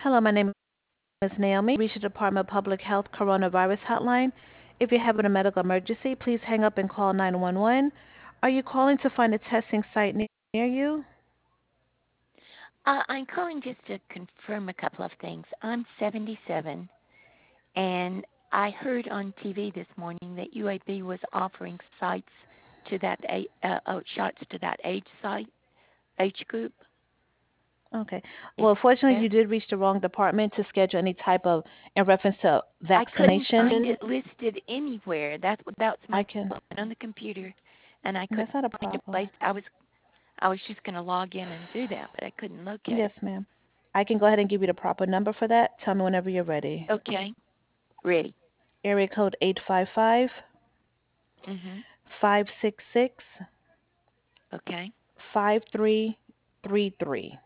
Hello, my name is Naomi. Reach the Department of Public Health Coronavirus Hotline. If you're having a medical emergency, please hang up and call 911. Are you calling to find a testing site near you? I'm calling just to confirm a couple of things. I'm 77, and I heard on TV this morning that UAB was offering sites to shots to that age group. Okay. Is Well, fortunately, that? you did reach the wrong department to schedule any type of in reference to I couldn't vaccination. find it listed anywhere. That's I my can. problem on the computer, and I couldn't That's not a find a problem. place. I was just going to log in and do that, but I couldn't locate Yes, it. ma'am. I can go ahead and give you the proper number for that. Tell me whenever you're ready. Okay, ready. Area code 855 Mhm. 566 Okay. 5333.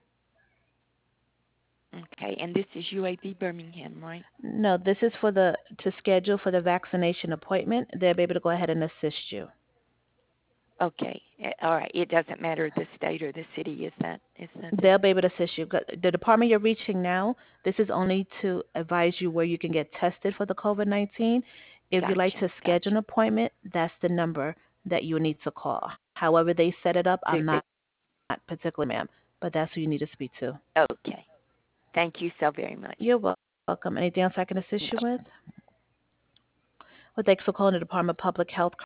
Okay, and this is UAB Birmingham, right? No, this is for the to schedule for the vaccination appointment. They'll be able to go ahead and assist you. Okay. All right. It doesn't matter the state or the city. Is that the They'll be able to assist you. The department you're reaching now, this is only to advise you where you can get tested for the COVID-19. If you'd like gotcha. to schedule Gotcha. an appointment, that's the number that you need to call. However they set it up, I'm Super. not particularly, ma'am, but that's who you need to speak to. Okay. Thank you so very much. You're welcome. Anything else I can assist you with? Well, thanks for calling the Department of Public Health